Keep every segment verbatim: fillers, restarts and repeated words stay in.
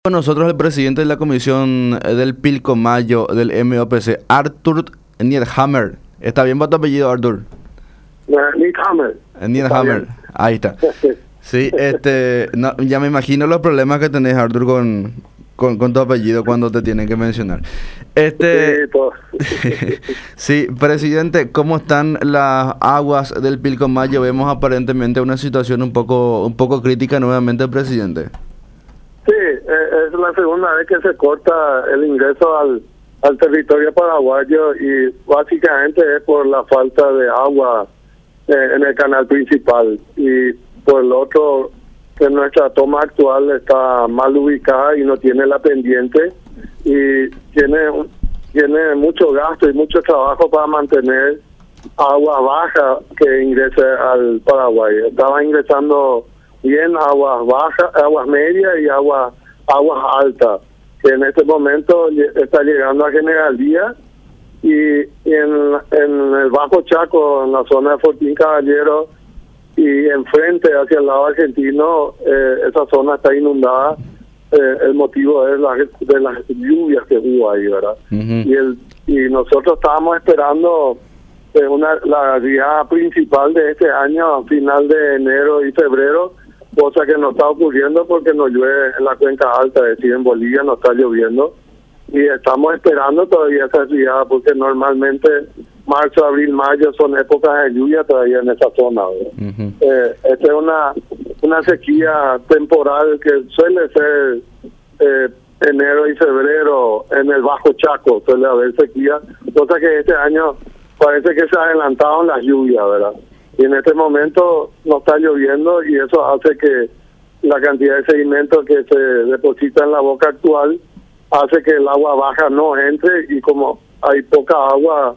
Con nosotros el presidente de la comisión eh, del Pilcomayo del M O P C, Arthur Niethammer. ¿Está bien para tu apellido, Arthur? Niethammer. Niethammer, ahí está. Sí, este, no, ya me imagino los problemas que tenés, Arthur, con, con, con tu apellido cuando te tienen que mencionar. Este, Sí, pues. sí, presidente, ¿cómo están las aguas del Pilcomayo? Vemos aparentemente una situación un poco, un poco crítica nuevamente, presidente. Sí, eh, es la segunda vez que se corta el ingreso al, al territorio paraguayo y básicamente es por la falta de agua eh, en el canal principal y por el otro que nuestra toma actual está mal ubicada y no tiene la pendiente y tiene tiene mucho gasto y mucho trabajo para mantener agua baja que ingrese al Paraguay. Estaba ingresando bien aguas bajas, aguas medias y aguas aguas altas, que en este momento está llegando a General Díaz y, y en, en el Bajo Chaco, en la zona de Fortín Caballero y enfrente hacia el lado argentino, eh, esa zona está inundada. Eh, el motivo es la, de las lluvias que hubo ahí, ¿verdad? Uh-huh. Y el y nosotros estábamos esperando eh, una la riada principal de este año, a final de enero y febrero, cosa que no está ocurriendo porque no llueve en la cuenca alta, es decir, en Bolivia no está lloviendo y estamos esperando todavía esa riada porque normalmente marzo, abril, mayo son épocas de lluvia todavía en esa zona. Uh-huh. eh, esta es una una sequía temporal que suele ser eh, enero y febrero en el Bajo Chaco, suele haber sequía, cosa que este año parece que se adelantaron las lluvias, ¿verdad? Y en este momento no está lloviendo y eso hace que la cantidad de sedimento que se deposita en la boca actual hace que el agua baja no entre y como hay poca agua,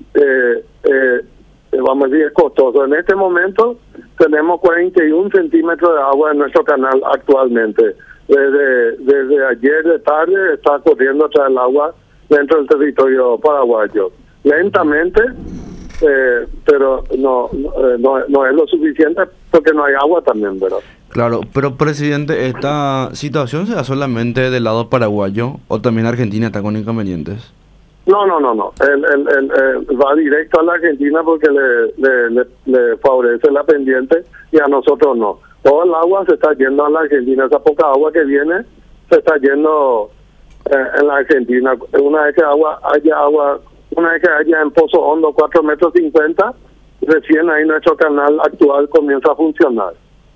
eh, eh, vamos a decir, es costoso. En este momento tenemos cuarenta y un centímetros de agua en nuestro canal actualmente. Desde, desde ayer de tarde está corriendo otra el agua dentro del territorio paraguayo. Lentamente, Eh, pero no, no, no no es lo suficiente porque no hay agua también, ¿verdad? Claro, pero presidente, ¿esta situación se da solamente del lado paraguayo o también Argentina está con inconvenientes? No, no, no, no. El, el, el, el va directo a la Argentina porque le, le, le, le favorece la pendiente y a nosotros no. Todo el agua se está yendo a la Argentina. Esa poca agua que viene se está yendo eh, en la Argentina. Una vez que agua haya agua Una vez que haya en Pozo Hondo cuatro metros cincuenta, recién ahí nuestro canal actual comienza a funcionar.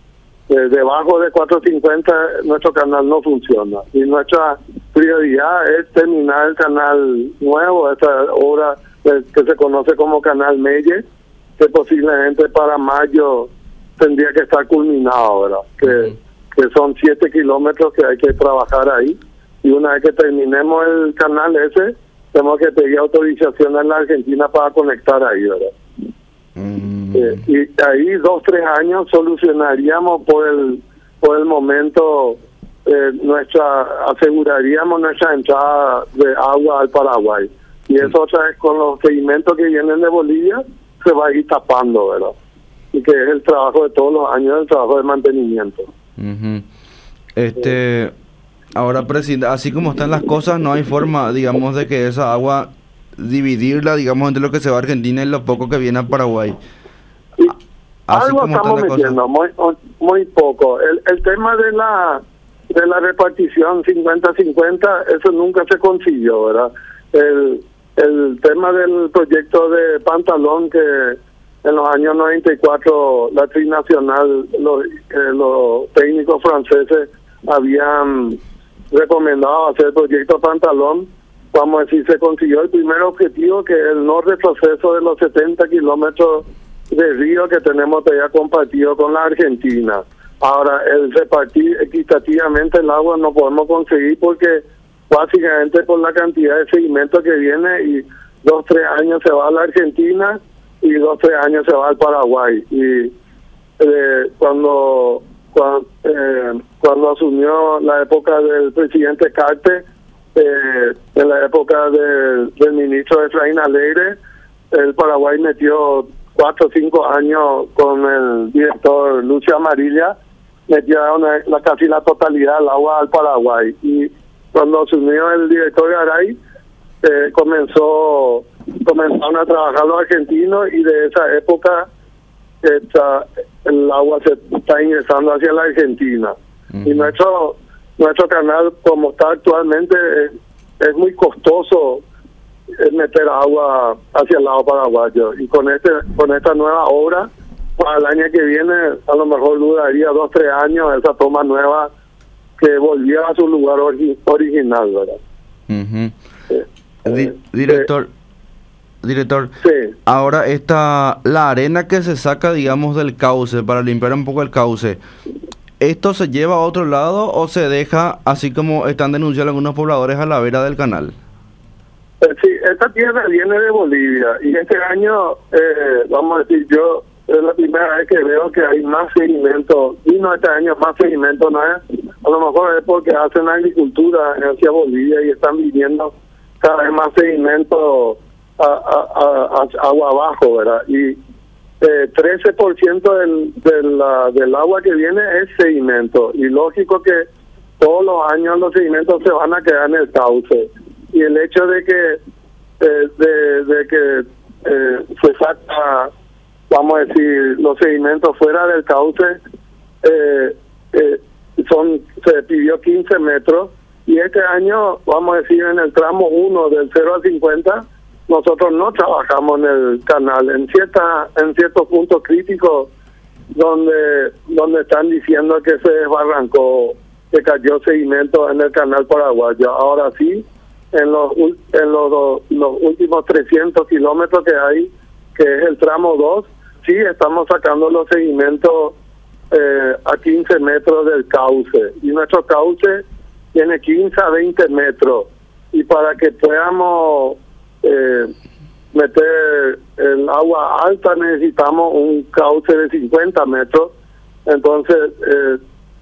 Eh, debajo de cuatro cincuenta nuestro canal no funciona. Y nuestra prioridad es terminar el canal nuevo, esta obra eh, que se conoce como Canal Melle, que posiblemente para mayo tendría que estar culminado, ¿verdad? Que, que son siete kilómetros que hay que trabajar ahí. Y una vez que terminemos el canal ese, tenemos que pedir autorización en la Argentina para conectar ahí, ¿verdad? Mm. Eh, y ahí dos, tres años solucionaríamos por el por el momento, eh, nuestra aseguraríamos nuestra entrada de agua al Paraguay. Y eso otra vez con los sedimentos que vienen de Bolivia se va a ir tapando, ¿verdad? Y que es el trabajo de todos los años, el trabajo de mantenimiento. Uh-huh. Este... Eh. Ahora, presidente, así como están las cosas, no hay forma, digamos, de que esa agua dividirla, digamos, entre lo que se va a Argentina y lo poco que viene a Paraguay. Sí, algo estamos metiendo, muy, muy poco. El, el tema de la de la repartición cincuenta cincuenta, eso nunca se consiguió, ¿verdad? El, el tema del proyecto de Pantalón, que en los años noventa y cuatro la Trinacional, los, eh, los técnicos franceses habían recomendado hacer el proyecto Pantalón, vamos a decir, se consiguió el primer objetivo, que es el no retroceso de los setenta kilómetros de río que tenemos todavía compartido con la Argentina. Ahora, el repartir equitativamente el agua no podemos conseguir porque básicamente por la cantidad de sedimento que viene y dos, tres años se va a la Argentina y dos, tres años se va al Paraguay. Y eh, cuando... Cuando, eh, cuando asumió la época del presidente Carter, eh, en la época de, del ministro Efraín Alegre, el Paraguay metió cuatro o cinco años con el director Lucio Amarilla metieron la, casi la totalidad del agua al Paraguay. Y cuando se unió el director Garay, eh, comenzó comenzaron a trabajar los argentinos, y de esa época está, el agua se está ingresando hacia la Argentina. Uh-huh. Y nuestro nuestro canal, como está actualmente, es, es muy costoso meter agua hacia el lado paraguayo, y con este con esta nueva obra, para el año que viene a lo mejor duraría dos tres años esa toma nueva, que volviera a su lugar ori- original, ¿verdad? Uh-huh. eh, Di- eh, director eh, director sí. Ahora esta la arena que se saca, digamos, del cauce para limpiar un poco el cauce, ¿esto se lleva a otro lado o se deja así como están denunciando algunos pobladores a la vera del canal? Sí, esta tierra viene de Bolivia, y este año, eh, vamos a decir, yo es la primera vez que veo que hay más seguimiento, y no este año más seguimiento, no es, a lo mejor es porque hacen agricultura hacia Bolivia y están viniendo cada vez más seguimiento a, a, a, a agua abajo, ¿verdad? Y eh, trece por ciento del, del, uh, del agua que viene es sedimento, y lógico que todos los años los sedimentos se van a quedar en el cauce. Y el hecho de que eh, de, de que eh, se saca, vamos a decir, los sedimentos fuera del cauce, eh, eh, son se pidió quince metros, y este año, vamos a decir, en el tramo uno del cero a cincuenta, nosotros no trabajamos en el canal, en cierta en ciertos puntos críticos donde donde están diciendo que se desbarrancó, que cayó sedimento en el canal paraguayo. Ahora sí, en los en los, los últimos trescientos kilómetros que hay, que es el tramo dos, sí estamos sacando los sedimentos eh, a quince metros del cauce, y nuestro cauce tiene quince a veinte metros, y para que podamos eh, meter el agua alta necesitamos un cauce de cincuenta metros. Entonces eh,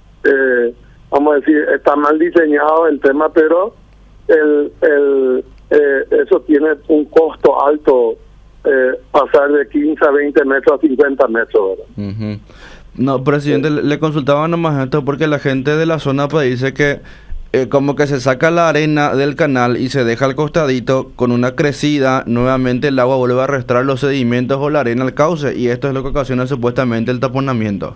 eh, vamos a decir, está mal diseñado el tema, pero el, el eh, eso tiene un costo alto, eh, pasar de quince a veinte metros a cincuenta metros, ¿verdad? Uh-huh. No, presidente, sí. le, le consultaba nomás esto porque la gente de la zona pues dice que eh, como que se saca la arena del canal y se deja al costadito con una crecida, nuevamente el agua vuelve a arrastrar los sedimentos o la arena al cauce, y esto es lo que ocasiona supuestamente el taponamiento.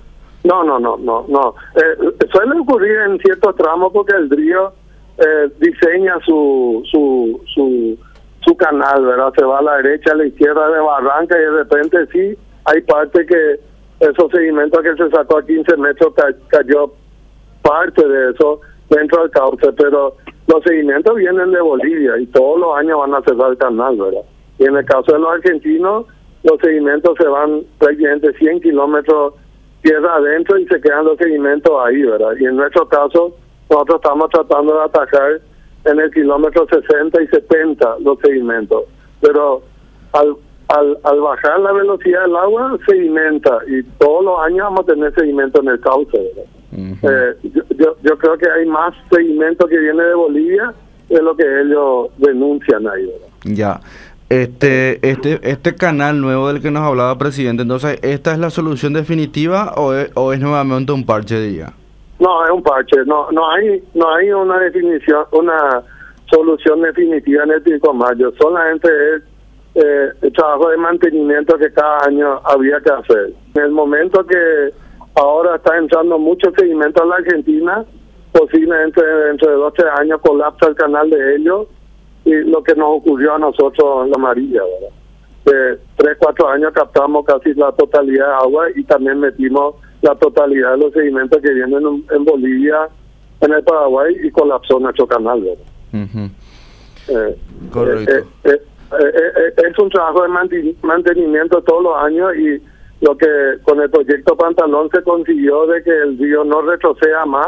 No, no, no, no, no. Eh, suele ocurrir en ciertos tramos porque el río eh, diseña su, su, su, su canal, ¿verdad? Se va a la derecha, a la izquierda de barranca, y de repente sí, hay parte que esos sedimentos que se sacó a quince metros ca- cayó parte de eso dentro del cauce, pero los sedimentos vienen de Bolivia y todos los años van a cerrar el canal, ¿verdad? Y en el caso de los argentinos, los sedimentos se van prácticamente cien kilómetros tierra adentro y se quedan los sedimentos ahí, ¿verdad? Y en nuestro caso, nosotros estamos tratando de atacar en el kilómetro sesenta y setenta los sedimentos, pero al, al, al bajar la velocidad del agua, sedimenta, y todos los años vamos a tener sedimento en el cauce, ¿verdad? Uh-huh. eh, yo, yo, yo creo que hay más sedimento que viene de Bolivia de lo que ellos denuncian ahí, ¿verdad? Ya. Este, este, este canal nuevo del que nos hablaba, presidente, entonces, ¿esta es la solución definitiva o es, o es nuevamente un parche, diría? No, es un parche. No, no hay, no hay una definición, una solución definitiva en el Pilcomayo. Solamente es eh, el trabajo de mantenimiento que cada año había que hacer. En el momento que ahora está entrando mucho sedimento a la Argentina, posiblemente dentro de dos o tres años colapsa el canal de ellos, y lo que nos ocurrió a nosotros en la Amarilla, ¿verdad? De tres, cuatro años captamos casi la totalidad de agua, y también metimos la totalidad de los sedimentos que vienen en, en Bolivia, en el Paraguay, y colapsó nuestro canal, ¿verdad? Uh-huh. eh, Correcto. Eh, eh, eh, eh, eh, es un trabajo de manten- mantenimiento todos los años, y lo que con el proyecto Pantalón se consiguió de que el río no retroceda más,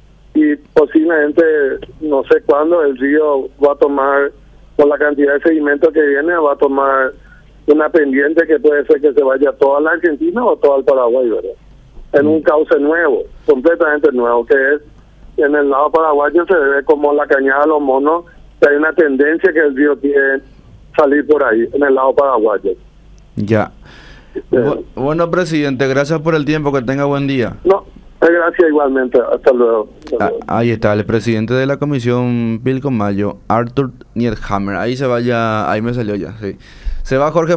y posiblemente, no sé cuándo, el río va a tomar, con la cantidad de sedimentos que viene, va a tomar una pendiente que puede ser que se vaya toda la Argentina o todo el Paraguay, ¿verdad? En un cauce nuevo, completamente nuevo, que es en el lado paraguayo se ve como la Cañada de los Monos, que hay una tendencia que el río quiere salir por ahí, en el lado paraguayo. Ya. Bu- bueno, presidente, gracias por el tiempo, que tenga buen día. No, Muchas gracias igualmente. Hasta luego. Hasta Ah, luego. ahí está, el presidente de la comisión Pilcomayo, Arthur Niethammer. Ahí se vaya, ahí me salió ya, sí. Se va Jorge.